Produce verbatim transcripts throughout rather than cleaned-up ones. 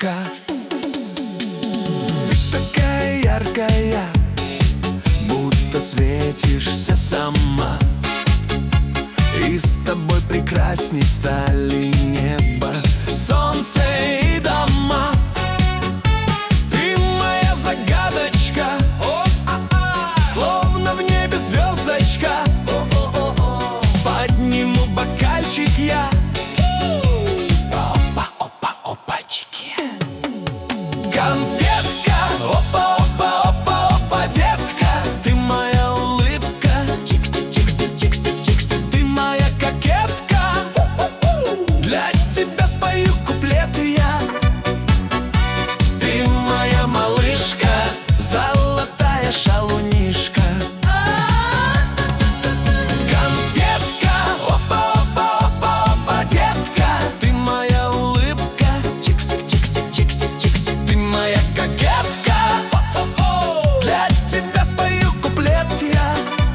шалунишка. Ты такая яркая, будто светишься сама, и с тобой прекрасней стали небо, солнце и дома. Ты моя загадочка, словно в небе звездочка. Подниму бокальчик я. Опа, опа, опачки. Конфетка, опа, опа, опа, опа, детка. Ты моя улыбка, чикси, чикси, чикси, чикси. Ты моя кокетка, для тебя спою куплеты я. Ты моя малышка, золотая шалунишка. Конфетка, опа, опа, опа, опа, детка. Ты моя улыбка, чикси, чикси, чикси, чикси. Ты моя кокетка, для тебя спою куплет я.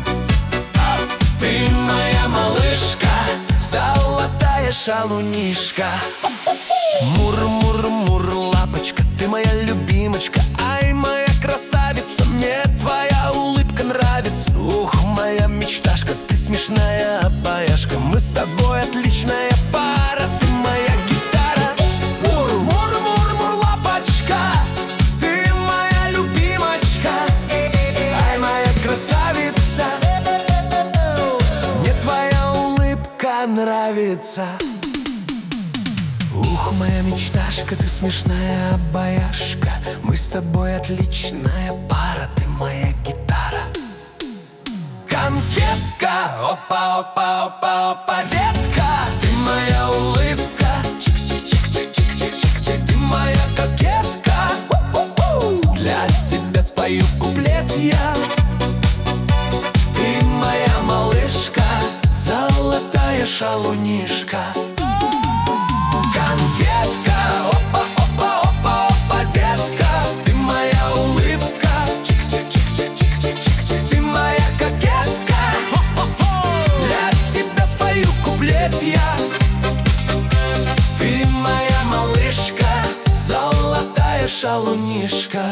Ты моя малышка, золотая шалунишка. Мур-мур-мур, лапочка, ты моя любимочка. Ай, моя красавица, мне твоя улыбка нравится. Ух, моя мечташка, ты смешная обаяшка. Мы с тобой отличная пара, ты моя гитара. Мур-мур-мур-мур, лапочка, ты моя любимочка. Ай, моя красавица, мне твоя улыбка нравится. Ух, моя мечташка, ты смешная обаяшка. Мы с тобой отличная пара, ты моя гитара. Конфетка, опа, опа, опа, опа, детка. Ты моя улыбка, чикси, чикси, чикси, чикси. Ты моя кокетка, для тебя спою куплет я. Ты моя малышка, золотая шалунишка. Конфетка, опа, опа, опа, опа, детка. Ты моя улыбка, чикси, чикси, чикси, чикси. Ты моя кокетка, для тебя спою куплет я. Ты моя малышка, золотая шалунишка.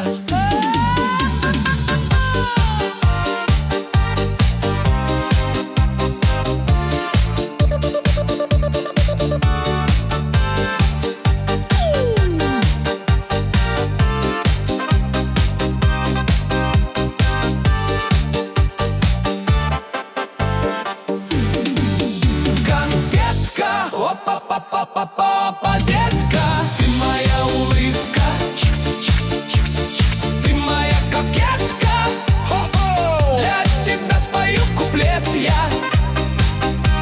Опа-па-па-па-па, детка. Ты моя улыбка, чикс, чикс, чикс, чикс. Ты моя кокетка, для тебя спою куплет я.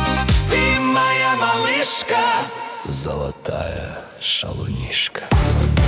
Ты моя малышка, золотая шалунишка.